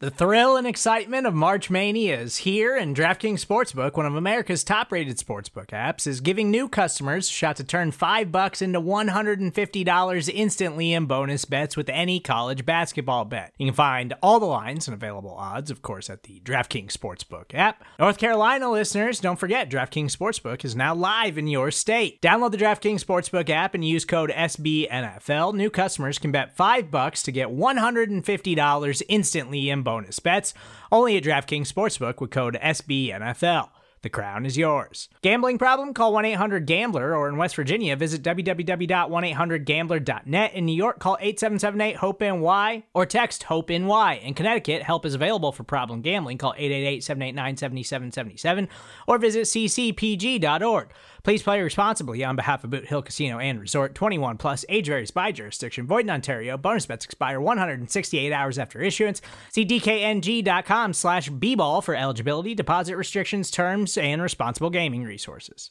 The thrill and excitement of March Mania is here, and DraftKings Sportsbook, one of America's top-rated sportsbook apps, is giving new customers a shot to turn $5 into $150 instantly in bonus bets with any college basketball bet. You can find all the lines and available odds, of course, at the DraftKings Sportsbook app. North Carolina listeners, don't forget, DraftKings Sportsbook is now live in your state. Download the DraftKings Sportsbook app and use code SBNFL. New customers can bet $5 to get $150 instantly in bonus bets, only at DraftKings Sportsbook with code SBNFL. The crown is yours. Gambling problem? Call 1-800-GAMBLER, or in West Virginia, visit www.1800gambler.net. In New York, call 877-8-HOPE-NY or text HOPE-NY. In Connecticut, help is available for problem gambling. Call 888-789-7777 or visit ccpg.org. Please play responsibly on behalf of Boot Hill Casino and Resort. 21 plus, age varies by jurisdiction. Void in Ontario. Bonus bets expire 168 hours after issuance. See dkng.com/bball for eligibility, deposit restrictions, terms, and responsible gaming resources.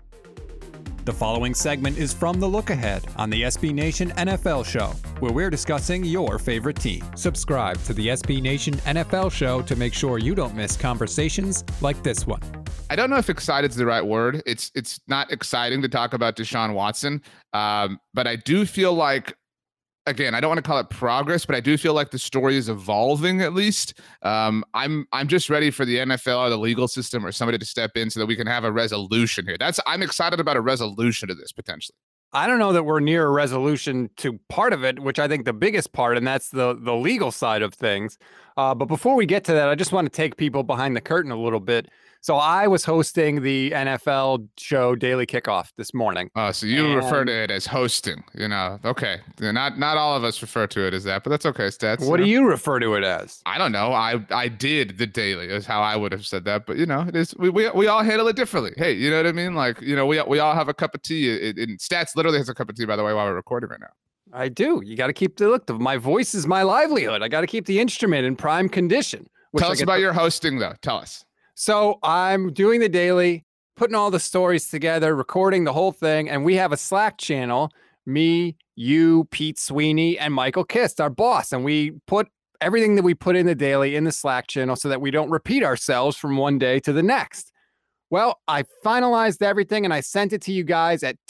The following segment is from The Look Ahead on the SB Nation NFL Show, where we're discussing your favorite team. Subscribe to the SB Nation NFL Show to make sure you don't miss conversations like this one. I don't know if excited is the right word. It's not exciting to talk about Deshaun Watson, but I do feel like, again, I don't want to call it progress, but I do feel like the story is evolving at least. I'm just ready for the NFL or the legal system or somebody to step in so that we can have a resolution here. I'm excited about a resolution to this potentially. I don't know that we're near a resolution to part of it, which I think the biggest part, and that's the legal side of things. But before we get to that, I just want to take people behind the curtain a little bit. So I was hosting the NFL show Daily Kickoff this morning. Oh, so you refer to it as hosting, Okay. Not all of us refer to it as that, but that's okay, Stats. What do you refer to it as? I don't know. I did the Daily is how I would have said that, but it is we all handle it differently. Hey, you know what I mean? Like, we all have a cup of tea. And Stats literally has a cup of tea, by the way, while we're recording right now. I do. You got to keep my voice is my livelihood. I got to keep the instrument in prime condition. Tell us about your hosting though. Tell us. So I'm doing the Daily, putting all the stories together, recording the whole thing. And we have a Slack channel, me, you, Pete Sweeney, and Michael Kist, our boss. And we put everything that we put in the Daily in the Slack channel so that we don't repeat ourselves from one day to the next. Well, I finalized everything and I sent it to you guys at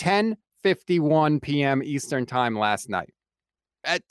10:51 p.m. Eastern time last night. At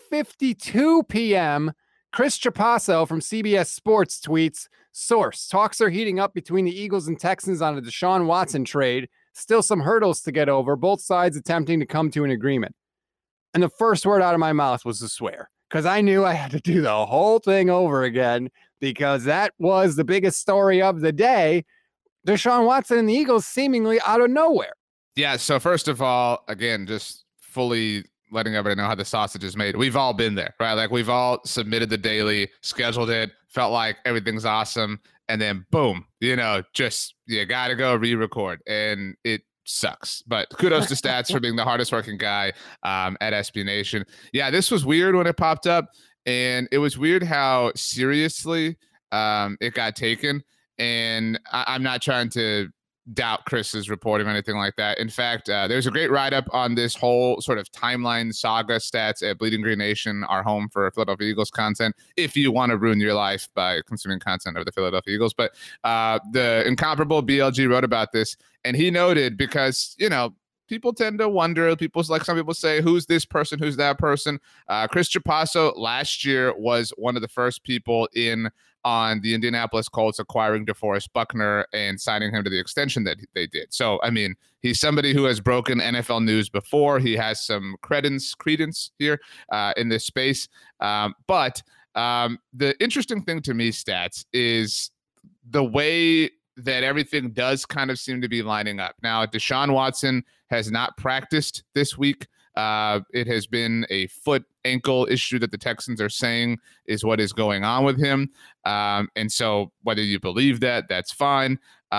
10:52 p.m., Chris Trapasso from CBS Sports tweets, source, talks are heating up between the Eagles and Texans on a Deshaun Watson trade. Still some hurdles to get over, both sides attempting to come to an agreement. And the first word out of my mouth was to swear, because I knew I had to do the whole thing over again, because that was the biggest story of the day. Deshaun Watson and the Eagles seemingly out of nowhere. Yeah, so first of all, again, just fully letting everybody know how the sausage is made. We've all been there, right? Like, we've all submitted the Daily, scheduled it, felt like everything's awesome, and then boom, just you gotta go re-record, and it sucks. But kudos to Stats for being the hardest working guy at SB Nation. Yeah, this was weird when it popped up, and it was weird how seriously it got taken. And I'm not trying to doubt Chris's reporting or anything like that. In fact, there's a great write-up on this whole sort of timeline saga. Stats at Bleeding Green Nation, our home for Philadelphia Eagles content, if you want to ruin your life by consuming content of the Philadelphia Eagles. But the incomparable BLG wrote about this, and he noted, because, people tend to wonder, some people say, who's this person, who's that person? Chris Trapasso last year was one of the first people in on the Indianapolis Colts acquiring DeForest Buckner and signing him to the extension that they did. So, I mean, he's somebody who has broken NFL news before. He has some credence here in this space. But the interesting thing to me, Stats, is the way that everything does kind of seem to be lining up. Now, Deshaun Watson has not practiced this week. It has been a foot ankle issue that the Texans are saying is what is going on with him. And so whether you believe that, that's fine.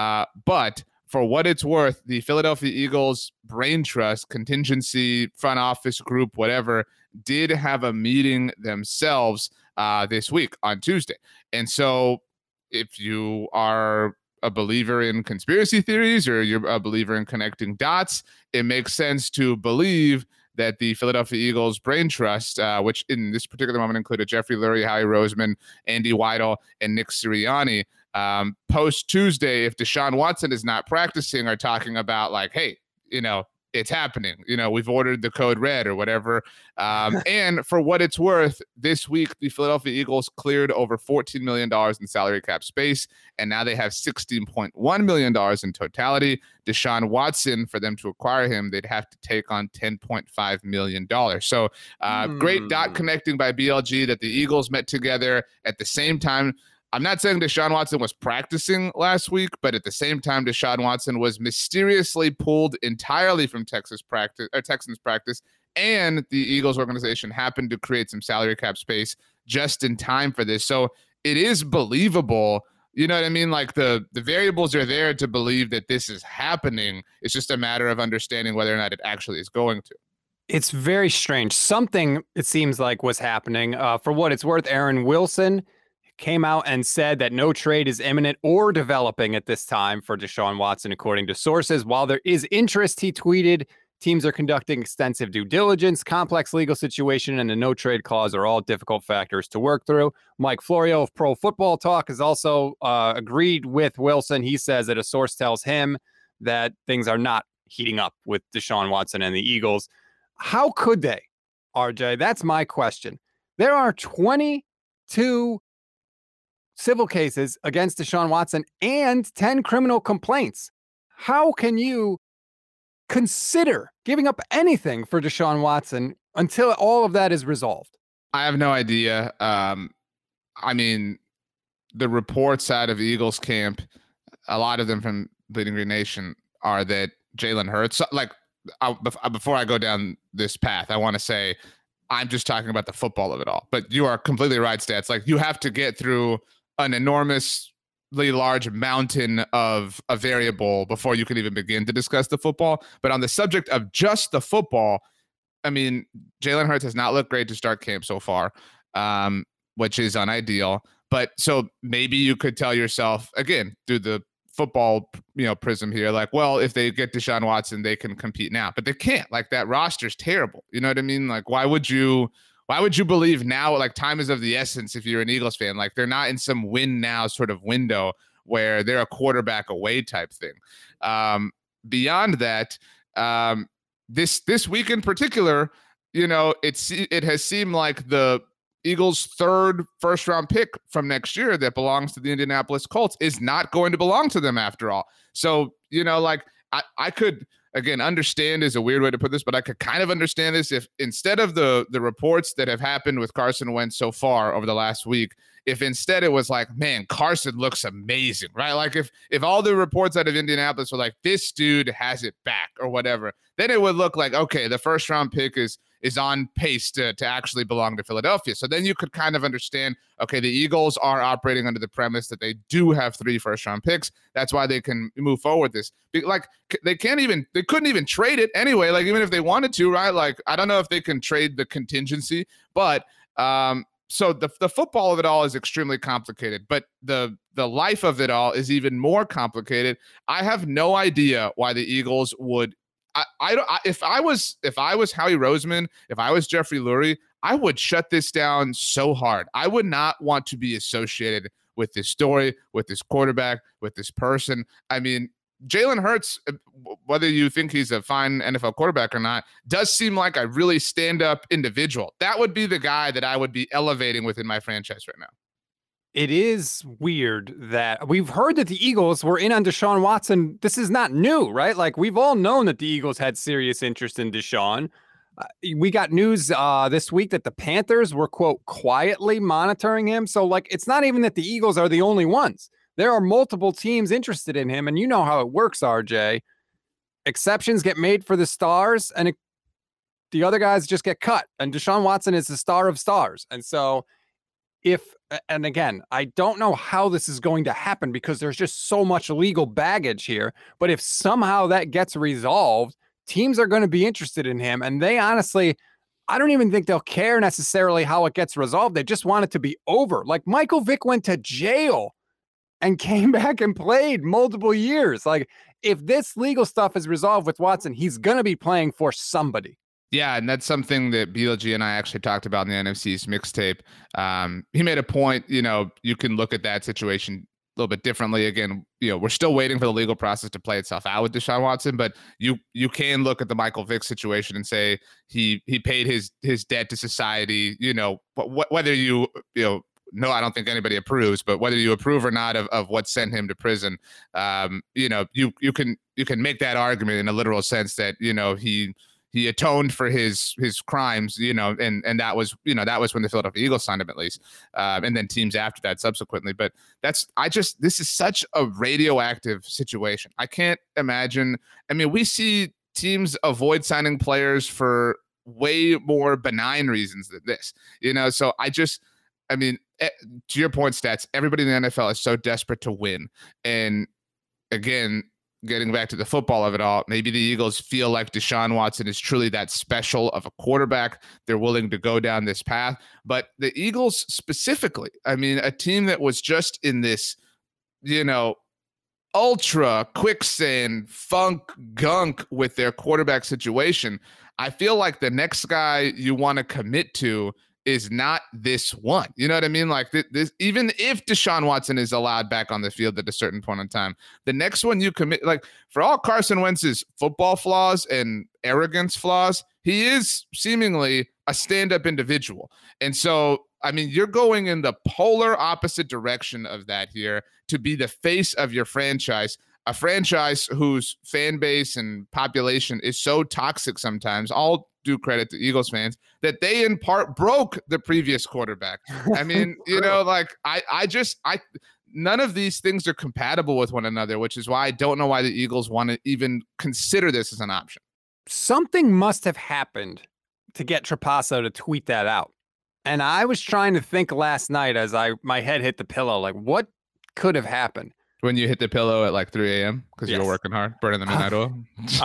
But for what it's worth, the Philadelphia Eagles brain trust, contingency, front office group, whatever, did have a meeting themselves this week on Tuesday. And so if you are a believer in conspiracy theories or you're a believer in connecting dots, it makes sense to believe that the Philadelphia Eagles brain trust, which in this particular moment included Jeffrey Lurie, Howie Roseman, Andy Weidel, and Nick Sirianni, post Tuesday, if Deshaun Watson is not practicing, are talking about like, hey, it's happening. We've ordered the code red or whatever. And for what it's worth, this week, the Philadelphia Eagles cleared over $14 million in salary cap space, and now they have $16.1 million in totality. Deshaun Watson, for them to acquire him, they'd have to take on $10.5 million. So great dot connecting by BLG that the Eagles met together at the same time. I'm not saying Deshaun Watson was practicing last week, but at the same time, Deshaun Watson was mysteriously pulled entirely from Texans practice, and the Eagles organization happened to create some salary cap space just in time for this. So it is believable. You know what I mean? Like the variables are there to believe that this is happening. It's just a matter of understanding whether or not it actually is going to. It's very strange. Something, it seems like, was happening. For what it's worth, Aaron Wilson came out and said that no trade is imminent or developing at this time for Deshaun Watson, according to sources. While there is interest, he tweeted, teams are conducting extensive due diligence, complex legal situation, and the no trade clause are all difficult factors to work through. Mike Florio of Pro Football Talk has also agreed with Wilson. He says that a source tells him that things are not heating up with Deshaun Watson and the Eagles. How could they, RJ? That's my question. There are 22 civil cases against Deshaun Watson and 10 criminal complaints. How can you consider giving up anything for Deshaun Watson until all of that is resolved? I have no idea. I mean, the reports out of Eagles camp, a lot of them from Bleeding Green Nation, are that Jalen Hurts, before I go down this path, I want to say I'm just talking about the football of it all. But you are completely right, Stats. Like, you have to get through an enormously large mountain of a variable before you can even begin to discuss the football. But on the subject of just the football, I mean, Jalen Hurts has not looked great to start camp so far, which is unideal. But so maybe you could tell yourself, again, through the football, prism here, like, well, if they get Deshaun Watson, they can compete now. But they can't. Like, that roster's terrible. You know what I mean? Like, why would you believe now, like, time is of the essence if you're an Eagles fan? Like, they're not in some win now sort of window where they're a quarterback away type thing. Beyond that, this week in particular, it has seemed like the Eagles' third first-round pick from next year that belongs to the Indianapolis Colts is not going to belong to them after all. So, I could, again, understand is a weird way to put this, but I could kind of understand this if instead of the reports that have happened with Carson Wentz so far over the last week, if instead it was like, man, Carson looks amazing, right? Like if all the reports out of Indianapolis were like, this dude has it back or whatever, then it would look like, okay, the first round pick is on pace to actually belong to Philadelphia. So then you could kind of understand, okay, the Eagles are operating under the premise that they do have 3 first-round picks. That's why they can move forward this. Like, they couldn't even trade it anyway, like, even if they wanted to, right? Like, I don't know if they can trade the contingency, but so the football of it all is extremely complicated, but the life of it all is even more complicated. I have no idea why the Eagles would. If I was Howie Roseman, if I was Jeffrey Lurie, I would shut this down so hard. I would not want to be associated with this story, with this quarterback, with this person. I mean, Jalen Hurts, whether you think he's a fine NFL quarterback or not, does seem like a really stand-up individual. That would be the guy that I would be elevating within my franchise right now. It is weird that we've heard that the Eagles were in on Deshaun Watson. This is not new, right? Like, we've all known that the Eagles had serious interest in Deshaun. We got news this week that the Panthers were, quote, quietly monitoring him. So, like, it's not even that the Eagles are the only ones. There are multiple teams interested in him, and you know how it works, RJ. Exceptions get made for the stars, and the other guys just get cut. And Deshaun Watson is the star of stars. And so and again, I don't know how this is going to happen because there's just so much legal baggage here. But if somehow that gets resolved, teams are going to be interested in him. And they honestly, I don't even think they'll care necessarily how it gets resolved. They just want it to be over. Like, Michael Vick went to jail and came back and played multiple years. Like, if this legal stuff is resolved with Watson, he's going to be playing for somebody. Yeah, and that's something that BLG and I actually talked about in the NFC's mixtape. He made a point, you can look at that situation a little bit differently. Again, we're still waiting for the legal process to play itself out with Deshaun Watson, but you can look at the Michael Vick situation and say he paid his debt to society, whether no, I don't think anybody approves, but whether you approve or not of what sent him to prison, you can make that argument in a literal sense that, he atoned for his crimes, and that was when the Philadelphia Eagles signed him at least, and then teams after that subsequently. But this is such a radioactive situation. I can't imagine. I mean, we see teams avoid signing players for way more benign reasons than this, So to your point, Stats, everybody in the NFL is so desperate to win, and again, getting back to the football of it all, maybe the Eagles feel like Deshaun Watson is truly that special of a quarterback. They're willing to go down this path. But the Eagles specifically, a team that was just in this, ultra quicksand funk gunk with their quarterback situation, I feel like the next guy you want to commit to is not this one. You know what I mean? Like this, even if Deshaun Watson is allowed back on the field at a certain point in time, the next one you commit, like for all Carson Wentz's football flaws and arrogance flaws, he is seemingly a stand-up individual. And so, you're going in the polar opposite direction of that here to be the face of your franchise, a franchise whose fan base and population is so toxic sometimes, all due credit to Eagles fans, that they in part broke the previous quarterback. None of these things are compatible with one another, which is why I don't know why the Eagles want to even consider this as an option. Something must have happened to get Trapasso to tweet that out. And I was trying to think last night as my head hit the pillow, like what could have happened? When you hit the pillow at like 3 a.m. because you were working hard, burning the midnight oil?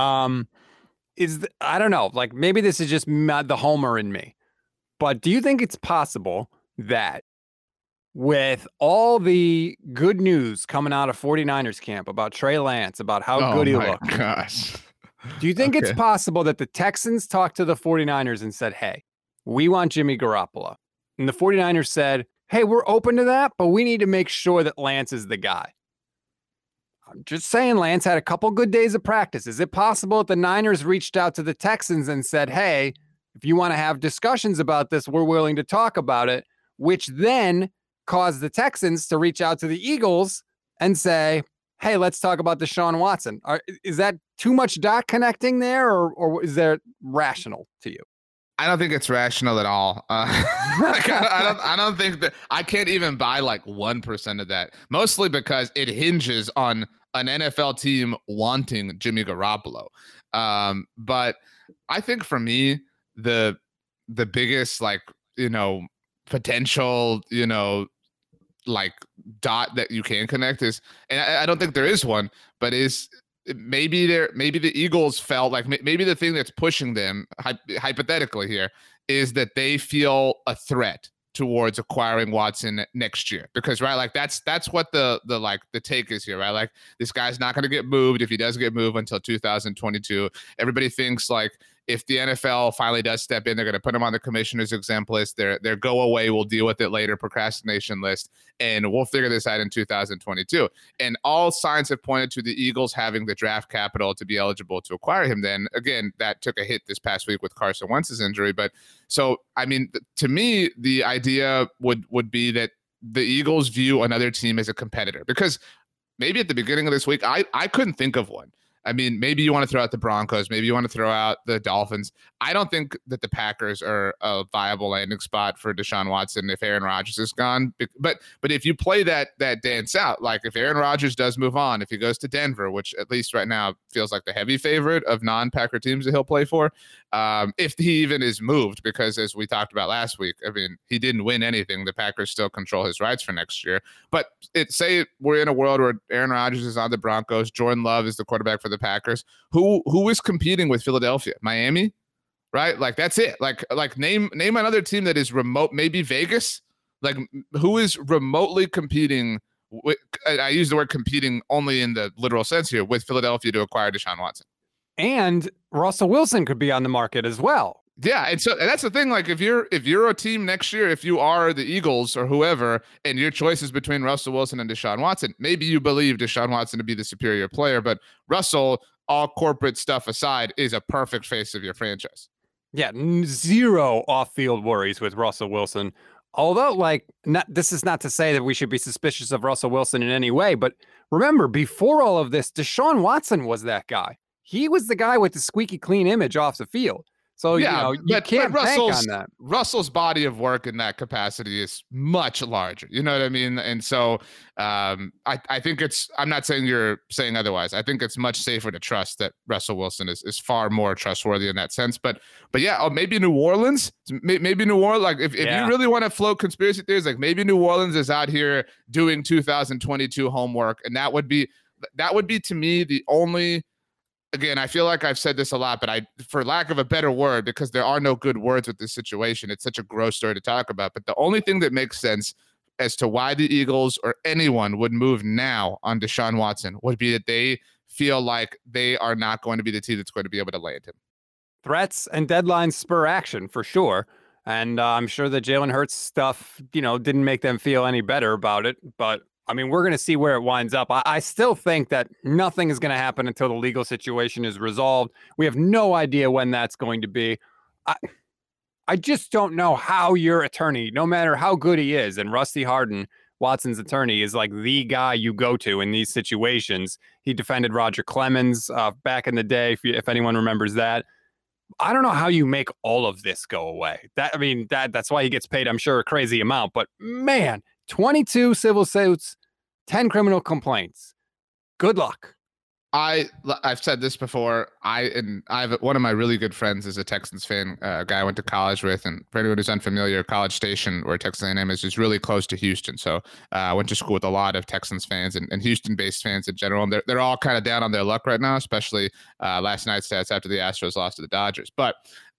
I don't know, like maybe this is just the homer in me, but do you think it's possible that with all the good news coming out of 49ers camp about Trey Lance, about how good he looked, gosh. Do you think it's possible that the Texans talked to the 49ers and said, hey, we want Jimmy Garoppolo? And the 49ers said, hey, we're open to that, but we need to make sure that Lance is the guy. I'm just saying Lance had a couple good days of practice. Is it possible that the Niners reached out to the Texans and said, hey, if you want to have discussions about this, we're willing to talk about it, which then caused the Texans to reach out to the Eagles and say, hey, let's talk about Deshaun Watson. Is that too much dot connecting there, or is that rational to you? I don't think it's rational at all. I don't think that I can't even buy like 1% of that, mostly because it hinges on an NFL team wanting Jimmy Garoppolo. But I think for me, the biggest potential, like dot that you can connect is, and I don't think there is one, but maybe the Eagles felt like maybe the thing that's pushing them hypothetically here is that they feel a threat towards acquiring Watson next year, because that's what the take is here, right? Like this guy's not going to get moved if he does get moved until 2022. Everybody thinks like if the NFL finally does step in, they're going to put him on the commissioner's exempt list. Their go away, we'll deal with it later procrastination list, and we'll figure this out in 2022. And all signs have pointed to the Eagles having the draft capital to be eligible to acquire him. Then again, that took a hit this past week with Carson Wentz's injury. But so, to me, the idea would be that the Eagles view another team as a competitor, because maybe at the beginning of this week, I couldn't think of one. Maybe you want to throw out the Broncos. Maybe you want to throw out the Dolphins. I don't think that the Packers are a viable landing spot for Deshaun Watson if Aaron Rodgers is gone. But if you play that dance out, like if Aaron Rodgers does move on, if he goes to Denver, which at least right now feels like the heavy favorite of non-Packer teams that he'll play for, if he even is moved, because as we talked about last week, he didn't win anything. The Packers still control his rights for next year. But say we're in a world where Aaron Rodgers is on the Broncos, Jordan Love is the quarterback for the Packers. Who is competing with Philadelphia? Miami, right? Like that's it. Like name another team that is remote. Maybe Vegas. Like who is remotely competing with, I use the word competing only in the literal sense here, with Philadelphia to acquire Deshaun Watson. And Russell Wilson could be on the market as well. Yeah, and that's the thing. Like, if you're a team next year, if you are the Eagles or whoever, and your choice is between Russell Wilson and Deshaun Watson, maybe you believe Deshaun Watson to be the superior player, but Russell, all corporate stuff aside, is a perfect face of your franchise. Yeah, zero off-field worries with Russell Wilson. Although, this is not to say that we should be suspicious of Russell Wilson in any way, but remember, before all of this, Deshaun Watson was that guy. He was the guy with the squeaky clean image off the field. So, you can't bank on that. Russell's body of work in that capacity is much larger. You know what I mean? And so I think I'm not saying you're saying otherwise. I think it's much safer to trust that Russell Wilson is far more trustworthy in that sense. But yeah, maybe New Orleans, maybe New Orleans. Like, if you really want to float conspiracy theories, like maybe New Orleans is out here doing 2022 homework. And that would be to me the only. Again, I feel like I've said this a lot, but for lack of a better word, because there are no good words with this situation, it's such a gross story to talk about. But the only thing that makes sense as to why the Eagles or anyone would move now on Deshaun Watson would be that they feel like they are not going to be the team that's going to be able to land him. Threats and deadlines spur action for sure. And I'm sure the Jalen Hurts stuff, didn't make them feel any better about it. But I mean, we're going to see where it winds up. I still think that nothing is going to happen until the legal situation is resolved. We have no idea when that's going to be. I just don't know how your attorney, no matter how good he is, and Rusty Hardin, Watson's attorney, is like the guy you go to in these situations. He defended Roger Clemens back in the day, if anyone remembers that. I don't know how you make all of this go away. That's why he gets paid, I'm sure, a crazy amount. But man, 22 civil suits, 10 criminal complaints. Good luck. I've said this before. One of my really good friends is a Texans fan, a guy I went to college with, and for anyone who's unfamiliar, College Station, where Texas A&M is really close to Houston. So I went to school with a lot of Texans fans and Houston-based fans in general. And they're all kind of down on their luck right now, especially last night's stats after the Astros lost to the Dodgers. But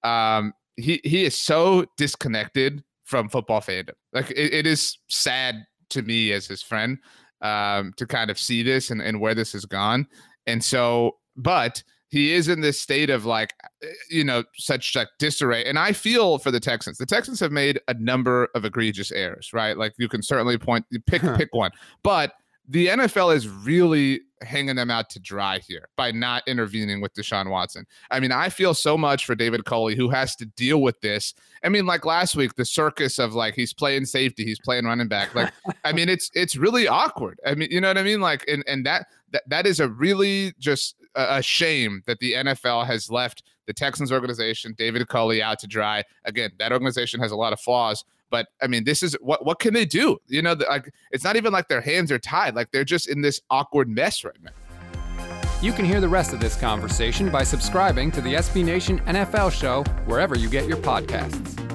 he is so disconnected from football fandom. Like, it is sad to me as his friend to kind of see this and where this has gone. And so, but he is in this state of such disarray. And I feel for the Texans. The Texans have made a number of egregious errors, right? Like, you can certainly pick one, but the NFL is really hanging them out to dry here by not intervening with Deshaun Watson. I mean, I feel so much for David Culley, who has to deal with this. I mean, like last week, the circus of he's playing safety, he's playing running back. Like, I mean, it's really awkward. I mean, you know what I mean? Like, and that is a really just a shame that the NFL has left the Texans organization, David Culley, out to dry. Again, that organization has a lot of flaws. But I mean, this is what can they do? It's not even like their hands are tied. Like, they're just in this awkward mess right now. You can hear the rest of this conversation by subscribing to the SB Nation NFL show wherever you get your podcasts.